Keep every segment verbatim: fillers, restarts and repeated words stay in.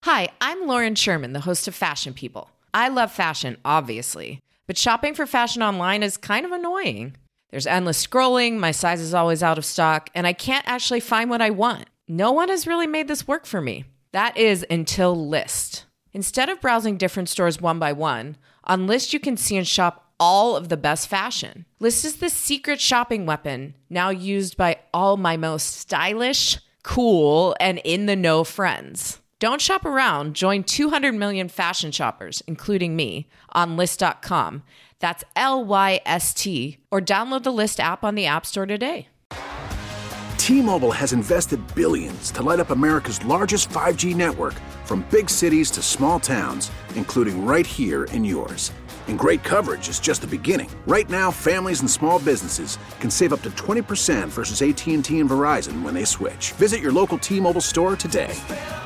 Hi, I'm Lauren Sherman, the host of Fashion People. I love fashion, obviously, but shopping for fashion online is kind of annoying. There's endless scrolling, my size is always out of stock, and I can't actually find what I want. No one has really made this work for me. That is until Lyst. Instead of browsing different stores one by one, on Lyst you can see and shop all of the best fashion. Lyst is the secret shopping weapon, now used by all my most stylish, cool, and in-the-know friends. Don't shop around. Join two hundred million fashion shoppers, including me, on Lyst dot com. That's L Y S T. Or download the Lyst app on the App Store today. T-Mobile has invested billions to light up America's largest five G network, from big cities to small towns, including right here in yours. And great coverage is just the beginning. Right now, families and small businesses can save up to twenty percent versus A T and T and Verizon when they switch. Visit your local T-Mobile store today.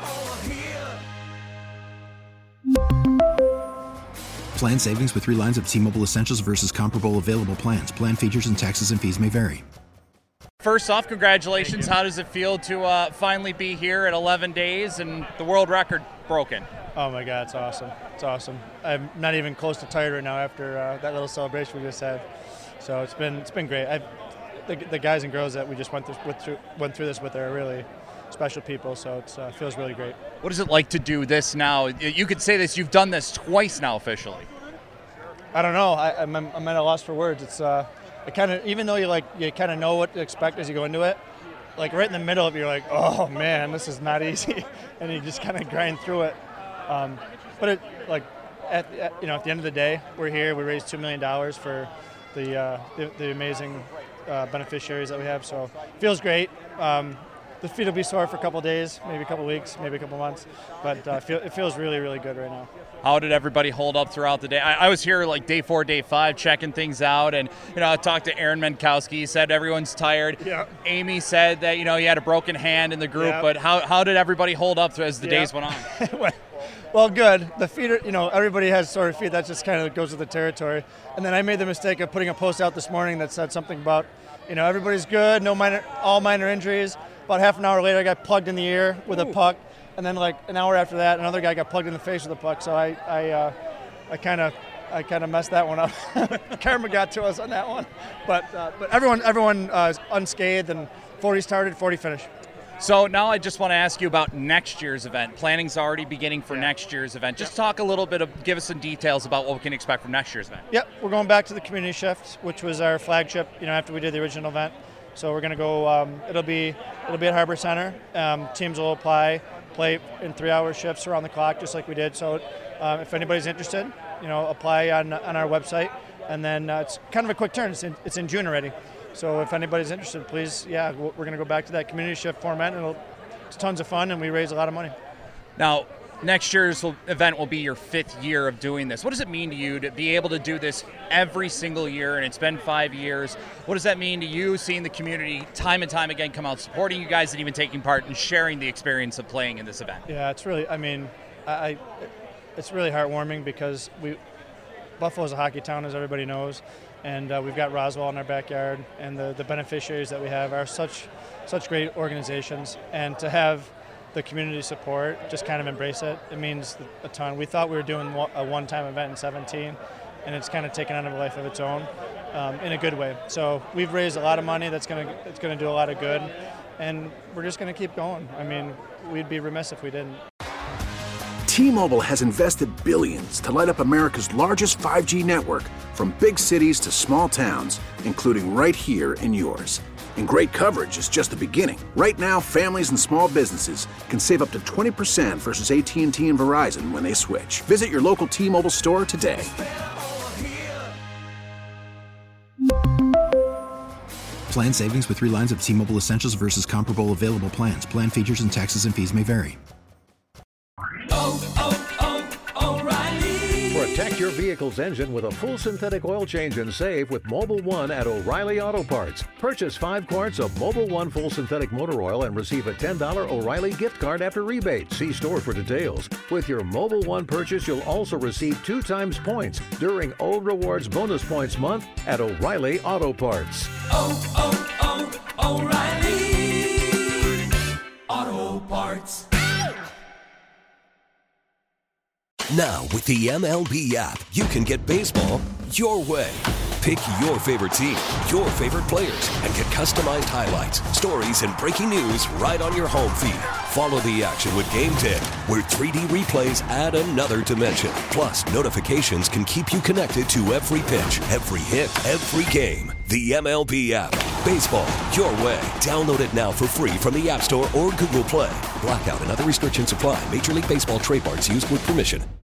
Plan savings with three lines of T-Mobile Essentials versus comparable available plans. Plan features and taxes and fees may vary. First off, congratulations. How does it feel to uh, finally be here at eleven days and the world record broken? Oh my God, it's awesome. It's awesome. I'm not even close to tired right now after uh, that little celebration we just had. So it's been it's been great. I've, the, the guys and girls that we just went through, went through, went through this with are really special people, so it uh, feels really great. What is it like to do this now? You could say this, you've done this twice now officially. I don't know. I, I'm, I'm at a loss for words. It's uh, it kind of, even though you like you kind of know what to expect as you go into it, like right in the middle of it, you're like, oh man, this is not easy, and you just kind of grind through it. Um, but it like at, at you know at the end of the day, we're here. We raised two million dollars for the, uh, the the amazing uh, beneficiaries that we have. So it feels great. Um, The feet will be sore for a couple of days, maybe a couple of weeks, maybe a couple of months, but uh, feel, it feels really, really good right now. How did everybody hold up throughout the day? I, I was here like day four, day five, checking things out, and you know, I talked to Aaron Menkowski. He said everyone's tired. Yeah. Amy said that you know he had a broken hand in the group, Yeah. but how how did everybody hold up as the Yeah. days went on? Well, good. The feet are, you know, everybody has sore feet. That just kind of goes with the territory. And then I made the mistake of putting a post out this morning that said something about, you know, everybody's good, no minor, all minor injuries. About half an hour later, I got plugged in the ear with Ooh. a puck, and then like an hour after that, another guy got plugged in the face with a puck. So I, I, uh, I kind of, I kind of messed that one up. Karma got to us on that one, but uh, but everyone, everyone uh, is unscathed, and forty started, forty finished. So now I just want to ask you about next year's event. Planning's already beginning for yeah. next year's event. Just yeah. talk a little bit of, give us some details about what we can expect from next year's event. Yep, we're going back to the community shift, which was our flagship. You know, after we did the original event. So we're going to go. Um, it'll be it'll be at Harbor Center. Um, teams will apply, play in three-hour shifts around the clock, just like we did. So um, if anybody's interested, you know, apply on on our website, and then uh, it's kind of a quick turn. It's in, it's in June already. So if anybody's interested, please, yeah, we're going to go back to that community shift format. And it'll, it's tons of fun, and we raise a lot of money. Now, next year's event will be your fifth year of doing this. What does it mean to you to be able to do this every single year, and it's been five years? What does that mean to you, seeing the community time and time again come out, supporting you guys, and even taking part and sharing the experience of playing in this event? Yeah, it's really, I mean, I, it's really heartwarming because we, Buffalo's a hockey town, as everybody knows, and uh, we've got Roswell in our backyard, and the, the beneficiaries that we have are such, such great organizations, and to have the community support, just kind of embrace it. It means a ton. We thought we were doing a one-time event in seventeen, and it's kind of taken on a life of its own um, in a good way. So we've raised a lot of money that's going to it's going to do a lot of good, and we're just going to keep going. I mean, we'd be remiss if we didn't. T-Mobile has invested billions to light up America's largest five G network, from big cities to small towns, including right here in yours. And great coverage is just the beginning. Right now, families and small businesses can save up to twenty percent versus A T and T and Verizon when they switch. Visit your local T-Mobile store today. Plan savings with three lines of T-Mobile Essentials versus comparable available plans. Plan features and taxes and fees may vary. Oh, oh, oh, O'Reilly. Protect your vehicle's engine with a full synthetic oil change and save with Mobil one at O'Reilly Auto Parts. Purchase five quarts of Mobil one full synthetic motor oil and receive a ten dollars O'Reilly gift card after rebate. See store for details. With your Mobil one purchase, you'll also receive two times points during O Rewards Bonus Points Month at O'Reilly Auto Parts. Oh, oh, oh, O'Reilly Auto Parts. Now, with the M L B app, you can get baseball your way. Pick your favorite team, your favorite players, and get customized highlights, stories, and breaking news right on your home feed. Follow the action with Game ten, where three D replays add another dimension. Plus, notifications can keep you connected to every pitch, every hit, every game. The M L B app. Baseball your way. Download it now for free from the App Store or Google Play. Blackout and other restrictions apply. Major League Baseball trademarks used with permission.